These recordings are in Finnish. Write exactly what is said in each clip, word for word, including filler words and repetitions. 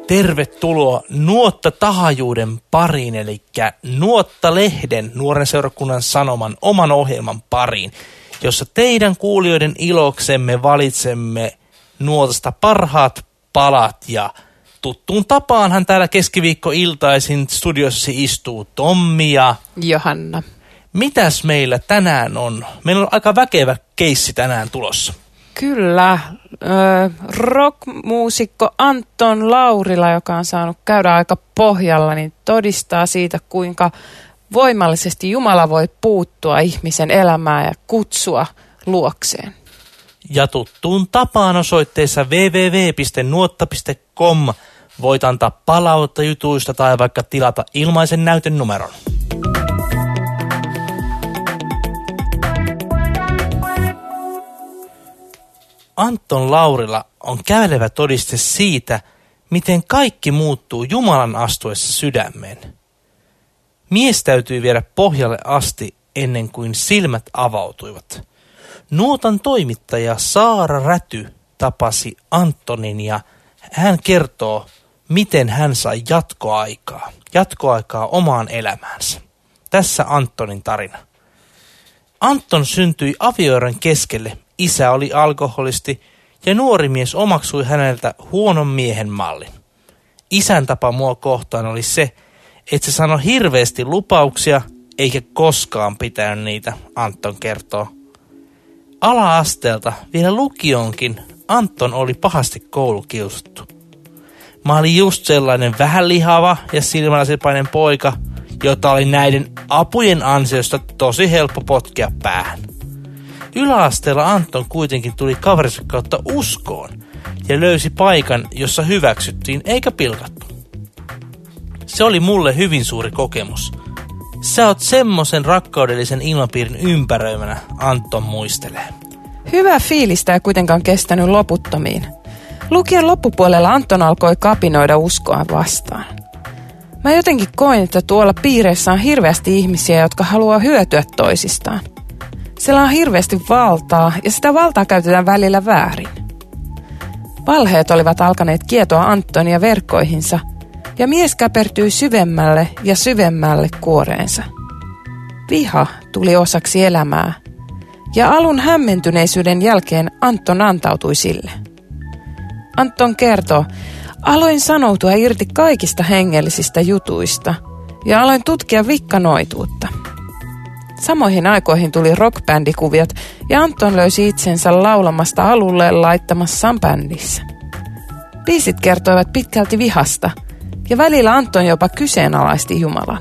Tervetuloa Nuotta-tahajuuden pariin, eli Nuotta-lehden Nuoren seurakunnan sanoman oman ohjelman pariin, jossa teidän kuulijoiden iloksemme valitsemme nuotasta parhaat palat. Ja tuttuun tapaanhan täällä keskiviikkoiltaisin studiossasi istuu Tommi ja Johanna. Mitäs meillä tänään on? Meillä on aika väkevä keissi tänään tulossa. Kyllä, rockmuusikko Anton Laurila, joka on saanut käydä aika pohjalla, niin todistaa siitä, kuinka voimallisesti Jumala voi puuttua ihmisen elämään ja kutsua luokseen. Ja tuttuun tapaan osoitteessa double-u double-u double-u piste nuotta piste com voit antaa palautetta jutuista tai vaikka tilata ilmaisen näytenumeron. Anton Laurila on kävelevä todiste siitä, miten kaikki muuttuu Jumalan astuessa sydämeen. Mies täytyy viedä pohjalle asti ennen kuin silmät avautuivat. Nuotan toimittaja Saara Räty tapasi Antonin ja hän kertoo, miten hän sai jatkoaikaa, jatkoaikaa omaan elämäänsä. Tässä Antonin tarina. Anton syntyi avioeron keskelle. Isä oli alkoholisti ja nuori mies omaksui häneltä huonon miehen mallin. Isän tapa mua kohtaan oli se, että se sanoi hirveästi lupauksia eikä koskaan pitänyt niitä, Anton kertoo. Ala-asteelta vielä lukionkin Anton oli pahasti koulukiusattu. Mä olin just sellainen vähän lihava ja silmälasipainen poika, jota oli näiden apujen ansiosta tosi helppo potkia päähän. Yläasteella Anton kuitenkin tuli kaverinsa kautta uskoon ja löysi paikan, jossa hyväksyttiin eikä pilkattu. Se oli mulle hyvin suuri kokemus. Sä oot semmoisen rakkaudellisen ilmapiirin ympäröimänä, Anton muistelee. Hyvä fiilistä ei kuitenkaan kestänyt loputtomiin. Lukion loppupuolella Anton alkoi kapinoida uskoa vastaan. Mä jotenkin koin, että tuolla piireissä on hirveästi ihmisiä, jotka haluaa hyötyä toisistaan. Siellä on hirveästi valtaa ja sitä valtaa käytetään välillä väärin. Valheet olivat alkaneet kietoa Antonia verkkoihinsa ja mies käpertyi syvemmälle ja syvemmälle kuoreensa. Viha tuli osaksi elämää ja alun hämmentyneisyyden jälkeen Anton antautui sille. Anton kertoo, aloin sanoutua irti kaikista hengellisistä jutuista ja aloin tutkia vikkanoituutta. Samoihin aikoihin tuli rockbändikuviot ja Anton löysi itsensä laulamasta alulle laittamassaan bändissä. Biisit kertoivat pitkälti vihasta ja välillä Anton jopa kyseenalaisti Jumalan.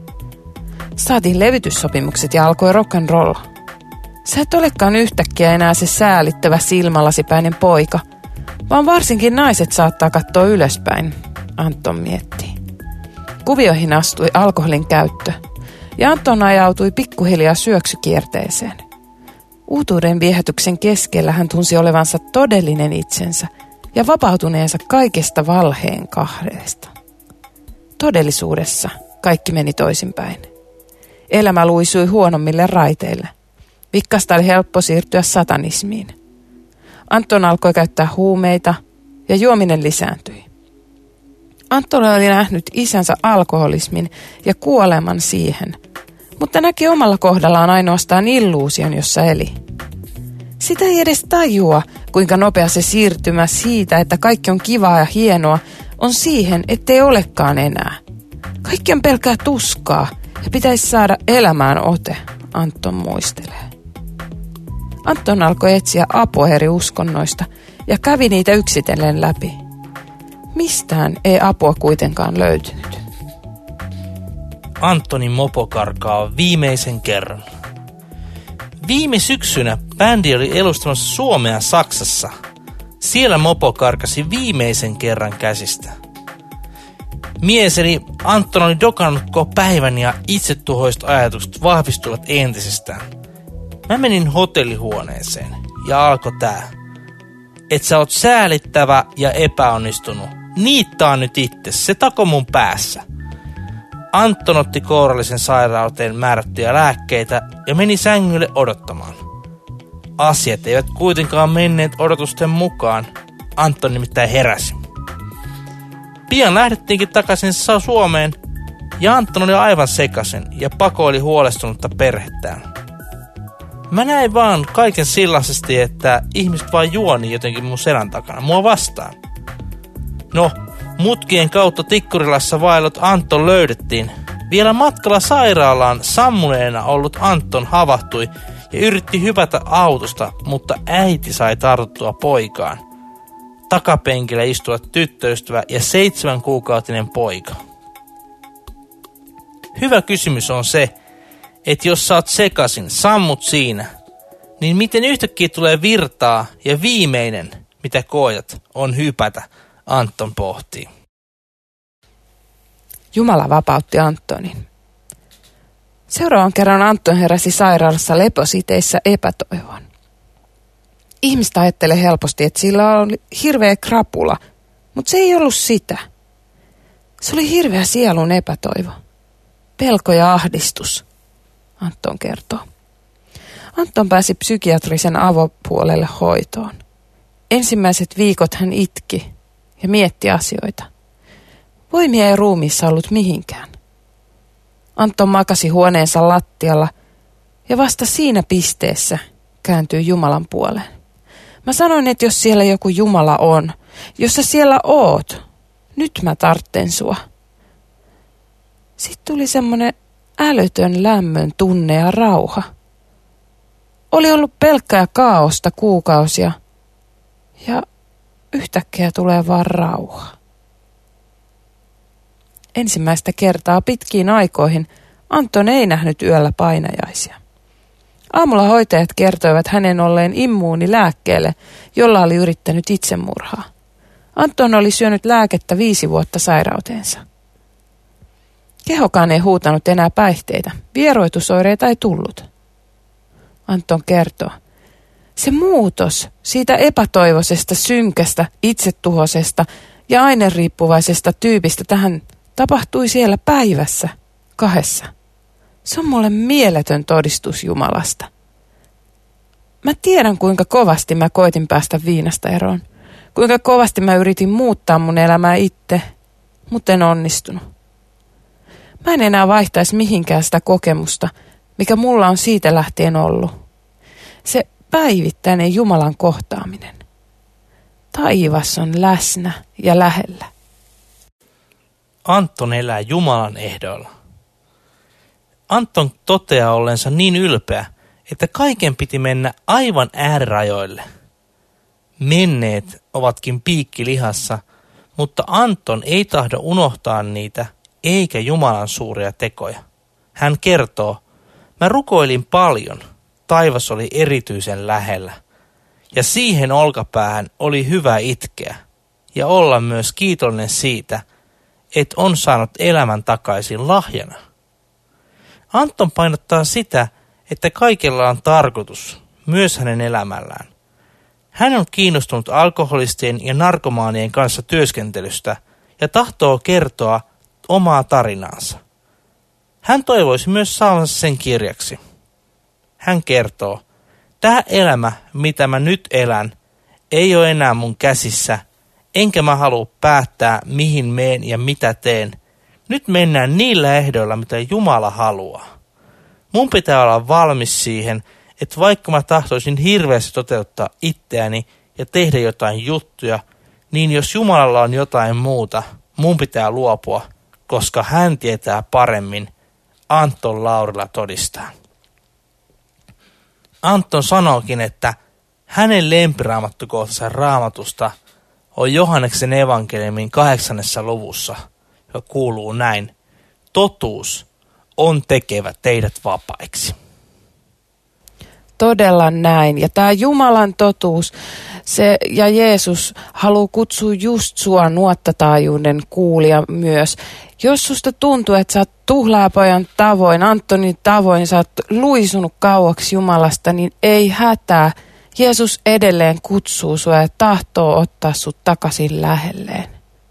Saatiin levytyssopimukset ja alkoi rock and roll. Sä et olekaan yhtäkkiä enää se säälittävä silmälasipäinen poika, vaan varsinkin naiset saattaa katsoa ylöspäin, Anton miettii. Kuvioihin astui alkoholin käyttö. Ja Anton ajautui pikkuhiljaa syöksykierteeseen. Uutuuden viehätyksen keskellä hän tunsi olevansa todellinen itsensä ja vapautuneensa kaikesta valheen kahdeesta. Todellisuudessa kaikki meni toisinpäin. Elämä luisui huonommille raiteille. Vikkasta oli helppo siirtyä satanismiin. Anton alkoi käyttää huumeita ja juominen lisääntyi. Anton oli nähnyt isänsä alkoholismin ja kuoleman siihen, mutta näki omalla kohdallaan ainoastaan illuusion, jossa eli. Sitä ei edes tajua, kuinka nopea se siirtymä siitä, että kaikki on kivaa ja hienoa, on siihen, ettei olekaan enää. Kaikki on pelkää tuskaa ja pitäisi saada elämään ote, Anton muistelee. Anton alkoi etsiä apua eri uskonnoista ja kävi niitä yksitellen läpi. Mistään ei apua kuitenkaan löytynyt. Antonin mopo karkaa viimeisen kerran. Viime syksynä bändi oli elustamassa Suomea Saksassa. Siellä mopo karkasi viimeisen kerran käsistä. Mies eli Anton oli dokannut koko päivän ja itsetuhoiset ajatukset vahvistuivat entisestään. Mä menin hotellihuoneeseen ja alkoi tää. Et sä oot säälittävä ja epäonnistunut. Niittaa nyt itse, se tako mun päässä. Anton otti kourallisen sairauteen määrättyjä lääkkeitä ja meni sängylle odottamaan. Asiat eivät kuitenkaan menneet odotusten mukaan. Anton nimittäin heräsi. Pian lähdettiinkin takaisin Suomeen ja Anton oli aivan sekaisin ja pakoili huolestunutta perhettään. Mä näin vaan kaiken sellaisesti, että ihmiset vaan juoni jotenkin mun selän takana, mua vastaan. No, mutkien kautta Tikkurilassa vaellot Anton löydettiin. Vielä matkalla sairaalaan sammuneena ollut Anton havahtui ja yritti hypätä autosta, mutta äiti sai tarttua poikaan. Takapenkillä istua tyttöystävä ja seitsemän kuukautinen poika. Hyvä kysymys on se, että jos sä oot sekasin, sammut siinä, niin miten yhtäkkiä tulee virtaa ja viimeinen, mitä koetat, on hypätä, Anton pohtii. Jumala vapautti Antonin. Seuraavan kerran Anton heräsi sairaalassa lepositeissä epätoivoon. Ihmiset ajattelee helposti, että sillä oli hirveä krapula, mutta se ei ollut sitä. Se oli hirveä sielun epätoivo. Pelko ja ahdistus, Anton kertoo. Anton pääsi psykiatrisen avopuolelle hoitoon. Ensimmäiset viikot hän itki ja mietti asioita. Voimia ei ruumiissa ollut mihinkään. Anton makasi huoneensa lattialla ja vasta siinä pisteessä kääntyi Jumalan puoleen. Mä sanoin, että jos siellä joku Jumala on, jos sä siellä oot, nyt mä tartten sua. Sitten tuli semmonen älytön lämmön tunne ja rauha. Oli ollut pelkkää kaaosta kuukausia ja yhtäkkiä tulee vaan rauha. Ensimmäistä kertaa pitkiin aikoihin Anton ei nähnyt yöllä painajaisia. Aamulla hoitajat kertoivat hänen olleen immuuni lääkkeelle, jolla oli yrittänyt itsemurhaa. Anton oli syönyt lääkettä viisi vuotta sairauteensa. Kehokaan ei huutanut enää päihteitä. Vieroitusoireita ei tullut. Anton kertoo. Se muutos siitä epätoivoisesta, synkästä, itsetuhoisesta ja aineriippuvaisesta tyypistä tähän tapahtui siellä päivässä, kahdessa. Se on mulle mieletön todistus Jumalasta. Mä tiedän, kuinka kovasti mä koitin päästä viinasta eroon. Kuinka kovasti mä yritin muuttaa mun elämää itse, mutta en onnistunut. Mä en enää vaihtaisi mihinkään sitä kokemusta, mikä mulla on siitä lähtien ollut. Se päivittäinen Jumalan kohtaaminen. Taivas on läsnä ja lähellä. Anton elää Jumalan ehdoilla. Anton toteaa ollensa niin ylpeä, että kaiken piti mennä aivan äärirajoille. Menneet ovatkin piikki lihassa, mutta Anton ei tahdo unohtaa niitä eikä Jumalan suuria tekoja. Hän kertoo, mä rukoilin paljon, taivas oli erityisen lähellä. Ja siihen olkapäähän oli hyvä itkeä ja olla myös kiitollinen siitä, että on saanut elämän takaisin lahjana. Anton painottaa sitä, että kaikella on tarkoitus, myös hänen elämällään. Hän on kiinnostunut alkoholistien ja narkomaanien kanssa työskentelystä ja tahtoo kertoa omaa tarinaansa. Hän toivoisi myös saavansa sen kirjaksi. Hän kertoo, tämä elämä, mitä mä nyt elän, ei ole enää mun käsissä, enkä mä halua päättää, mihin meen ja mitä teen. Nyt mennään niillä ehdoilla, mitä Jumala haluaa. Mun pitää olla valmis siihen, että vaikka mä tahtoisin hirveästi toteuttaa itseäni ja tehdä jotain juttuja, niin jos Jumalalla on jotain muuta, mun pitää luopua, koska hän tietää paremmin, Anton Laurila todistaa. Anton sanookin, että hänen lempiraamattukohtansa raamatusta on Johanneksen evankeliumin kahdeksannessa luvussa, joka kuuluu näin. Totuus on tekevä teidät vapaiksi. Todella näin. Ja tämä Jumalan totuus se, ja Jeesus haluaa kutsua just sua nuottataajuuden kuulija myös. Jos susta tuntuu, että sä oot tuhlaapojan tavoin, Antonin tavoin, sä oot luisunut kauaksi Jumalasta, niin ei hätää. Jeesus edelleen kutsuu sua ja tahtoo ottaa sut takaisin lähelleen.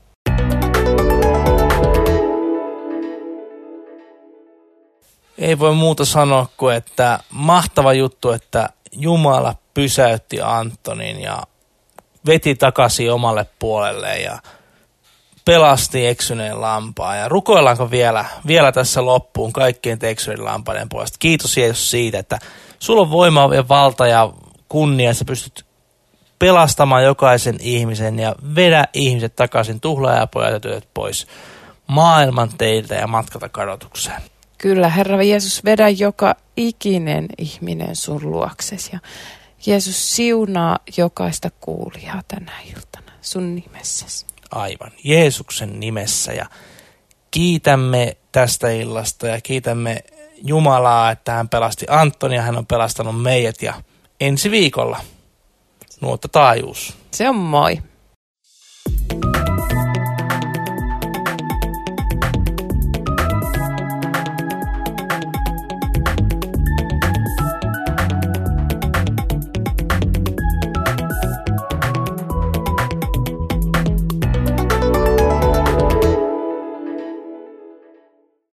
Ei voi muuta sanoa kuin, että mahtava juttu, että Jumala pysäytti Antonin ja veti takaisin omalle puolelleen ja pelasti eksyneen lampaan. Ja rukoillaanko vielä, vielä tässä loppuun kaikkien te eksyneiden lampaiden puolesta. Kiitos Jeesus siitä, että sulla on voima ja valta ja kunnia. Sä pystyt pelastamaan jokaisen ihmisen ja vedä ihmiset takaisin tuhlaajapojat ja työt pois maailman teiltä ja matkata kadotukseen. Kyllä, Herra Jeesus, vedä joka ikinen ihminen sun luoksesi. Ja Jeesus siunaa jokaista kuulijaa tänä iltana sun nimessäsi. Aivan, Jeesuksen nimessä. Ja kiitämme tästä illasta ja kiitämme Jumalaa, että hän pelasti Anton ja hän on pelastanut meidät. Ja ensi viikolla nuotta taajuus. Se on moi.